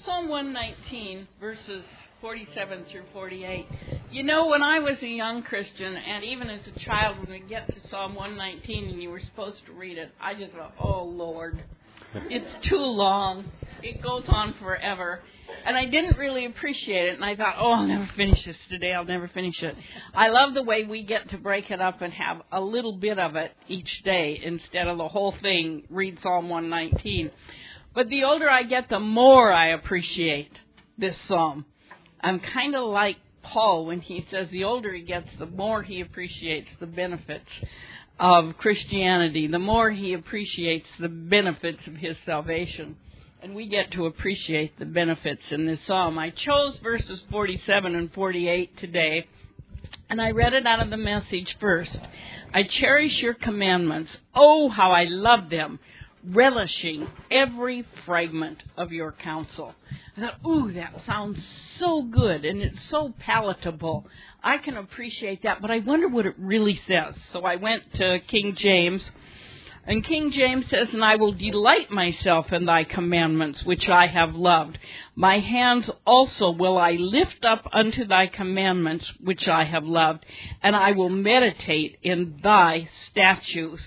Psalm 119, verses 47 through 48. You know, when I was a young Christian, and even as a child, when we get to Psalm 119 and you were supposed to read it, I just thought, oh, Lord, it's too long. It goes on forever. And I didn't really appreciate it, and I thought, oh, I'll never finish this today. I'll never finish it. I love the way we get to break it up and have a little bit of it each day instead of the whole thing, read Psalm 119. But the older I get, the more I appreciate this psalm. I'm kind of like Paul when he says the older he gets, the more he appreciates the benefits of Christianity, the more he appreciates the benefits of his salvation. And we get to appreciate the benefits in this psalm. I chose verses 47 and 48 today, and I read it out of the Message first. I cherish your commandments. Oh, how I love them, relishing every fragment of your counsel. I thought, ooh, that sounds so good, and it's so palatable. I can appreciate that, but I wonder what it really says. So I went to King James, and King James says, and I will delight myself in thy commandments, which I have loved. My hands also will I lift up unto thy commandments, which I have loved, and I will meditate in thy statutes.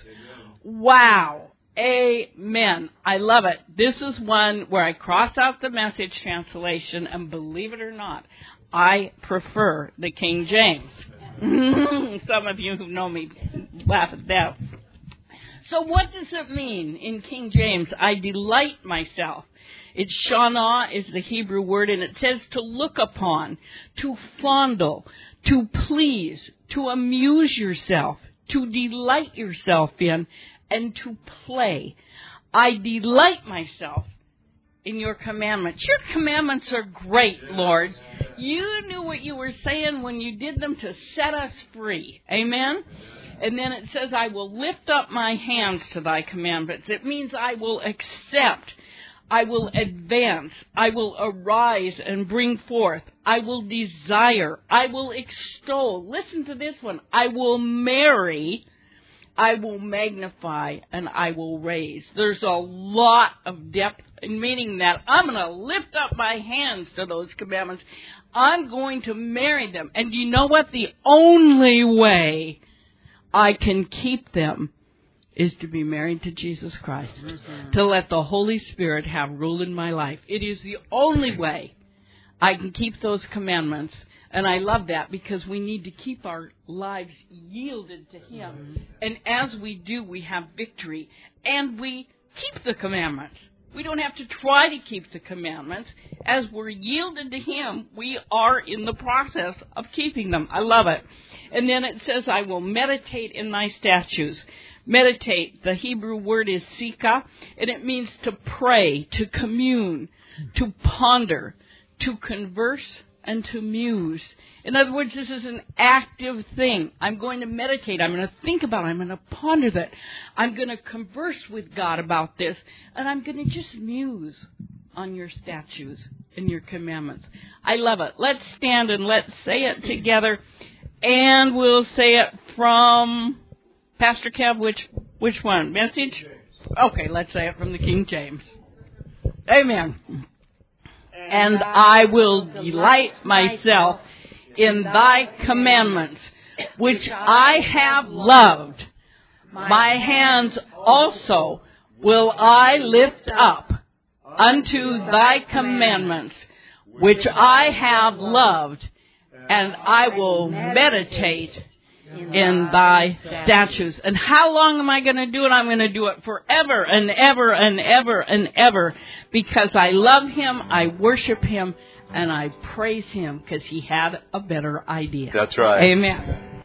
Wow. Amen. I love it. This is one where I cross out the Message translation, and believe it or not, I prefer the King James. Some of you who know me laugh at that. So what does it mean in King James? I delight myself. It's shana is the Hebrew word, and it says to look upon, to fondle, to please, to amuse yourself, to delight yourself in, and to play. I delight myself in your commandments. Your commandments are great, Lord. You knew what you were saying when you did them to set us free. Amen? And then it says, I will lift up my hands to thy commandments. It means I will accept. I will advance. I will arise and bring forth. I will desire. I will extol. Listen to this one. I will marry. I will magnify, and I will raise. There's a lot of depth in meaning that I'm going to lift up my hands to those commandments. I'm going to marry them. And do you know what? The only way I can keep them is to be married to Jesus Christ, to let the Holy Spirit have rule in my life. It is the only way I can keep those commandments. And I love that because we need to keep our lives yielded to Him. And as we do, we have victory. And we keep the commandments. We don't have to try to keep the commandments. As we're yielded to Him, we are in the process of keeping them. I love it. And then it says, I will meditate in thy statutes. Meditate, the Hebrew word is sika, and it means to pray, to commune, to ponder, to converse, and to muse. In other words, this is an active thing. I'm going to meditate. I'm going to think about it. I'm going to ponder that. I'm going to converse with God about this. And I'm going to just muse on your statutes and your commandments. I love it. Let's stand and let's say it together. And we'll say it from Pastor Kev. Which one? Message? Okay, let's say it from the King James. Amen. And I will delight myself in thy commandments, which I have loved. My hands also will I lift up unto thy commandments, which I have loved, and I will meditate in thy statutes. And how long am I going to do it? I'm going to do it forever and ever and ever and ever, because I love Him, I worship Him, and I praise Him because He had a better idea. That's right. Amen.